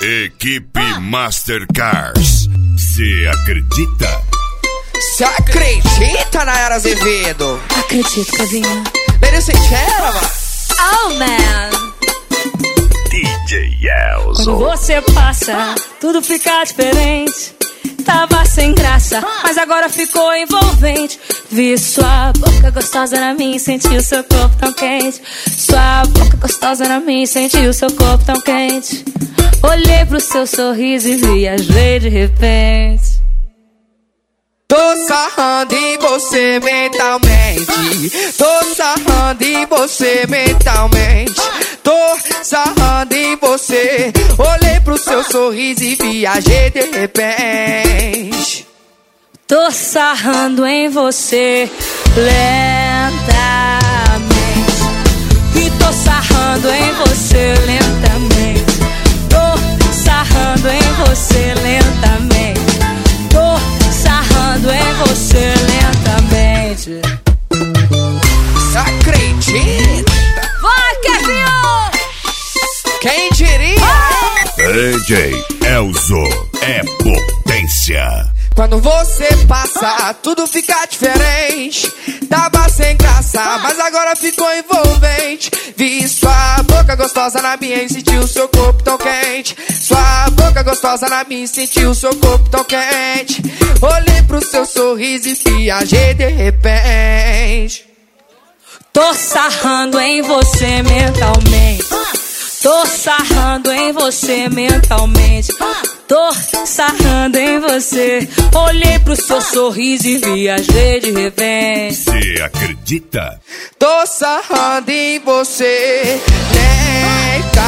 Equipe Mastercars. Cê acredita? Cê acredita, Nayara Azevedo? Acredito, Kevinho. Ladies and gentlemen. Oh, man. DJ Elzo. Quando você passa, tudo fica diferente. Tava sem graça, mas agora ficou envolvente. Vi sua boca gostosa na minha e senti o seu corpo tão quente. Sua boca gostosa na minha e senti o seu corpo tão quente. Olhei pro seu sorriso e viajei de repente. Tô sarrando em você mentalmente. Tô sarrando em você mentalmente. Tô sarrando em você. Olhei pro seu sorriso e viajei de repente. Tô sarrando em você lentamente. E tô sarrando em você lentamente. Tô sarrando em você lentamente. Tô sarrando em você lentamente. Cê acredita? Vai, Kevinho! Quem diria? DJ Elzo é potência. Quando você passa, tudo fica diferente. Tava sem graça, mas agora ficou envolvente. Vi sua boca gostosa na minha e senti o seu corpo tão quente. Sua boca gostosa na minha e senti o seu corpo tão quente. Olhei pro seu sorriso e viajei de repente. Tô sarrando em você mentalmente. Tô sarrando em você mentalmente. Tô sarrando em você. Olhei pro seu sorriso e viajei de repente. Cê acredita? Tô sarrando em você lentamente.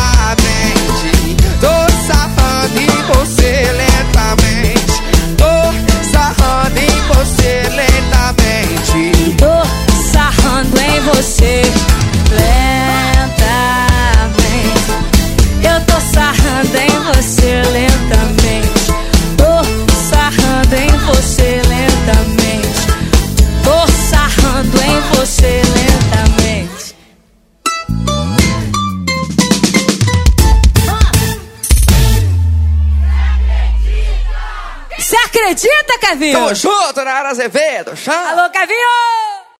Tô sarrando em você lentamente. Tô sarrando em você lentamente. Tô sarrando em você lentamente. Eu tô sarrando em você lentamente. Tô sarrando em você lentamente. Tô sarrando em você lentamente. Você acredita, Kevinho? Tamo junto, Nayara Azevedo. Alô, Kevinho!